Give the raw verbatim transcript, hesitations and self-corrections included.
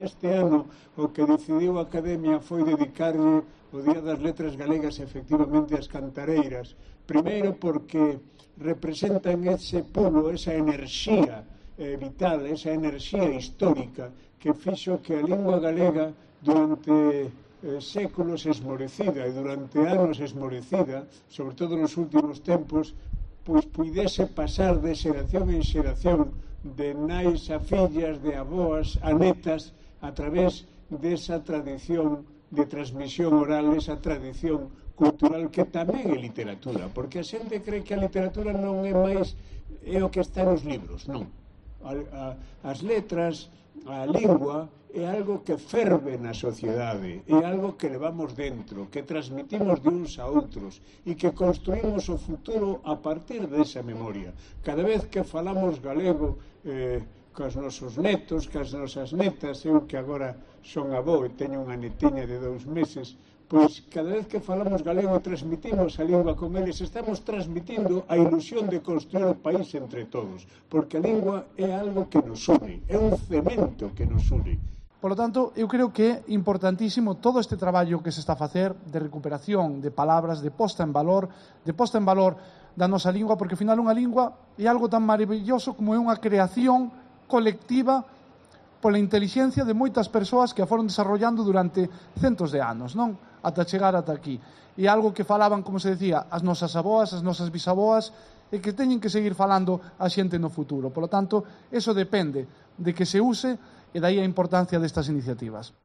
Este ano o que decidiu a Academia foi dedicarlle o Día das Letras Galegas efectivamente ás cantareiras. Primeiro porque representan ese pulo, esa enerxía eh, vital, esa enerxía histórica que fixo que a lingua galega durante eh, séculos esmorecida e durante anos esmorecida, sobre todo nos últimos tempos, pois puidese pasar de xeración en xeración, de nais a fillas, de aboas a netas, a través desa tradición de transmisión oral, esa tradición cultural que tamén é literatura, porque a xente cree que a literatura non é máis é o que está nos libros, non. A, a, as letras, a lingua é algo que ferve na sociedade, é algo que levamos dentro, que transmitimos de uns a outros e que construímos o futuro a partir desa memoria. Cada vez que falamos galego eh, cos nosos netos, cas nosas netas, eu que agora son avó e teño unha netiña de dous meses, pois cada vez que falamos galego e transmitimos a lingua con eles, estamos transmitindo a ilusión de construir o país entre todos, porque a lingua é algo que nos une, é un cemento que nos une. Por lo tanto, eu creo que é importantísimo todo este traballo que se está a facer de recuperación de palabras, de posta en valor, de posta en valor da nosa lingua, porque ao final unha lingua é algo tan maravilloso como é unha creación colectiva pola inteligencia de moitas persoas que a foron desarrollando durante centos de anos, non? Ata chegar ata aquí. E algo que falaban, como se decía, as nosas aboas, as nosas bisaboas, e que teñen que seguir falando a xente no futuro. Por lo tanto, eso depende de que se use e dai a importancia destas iniciativas.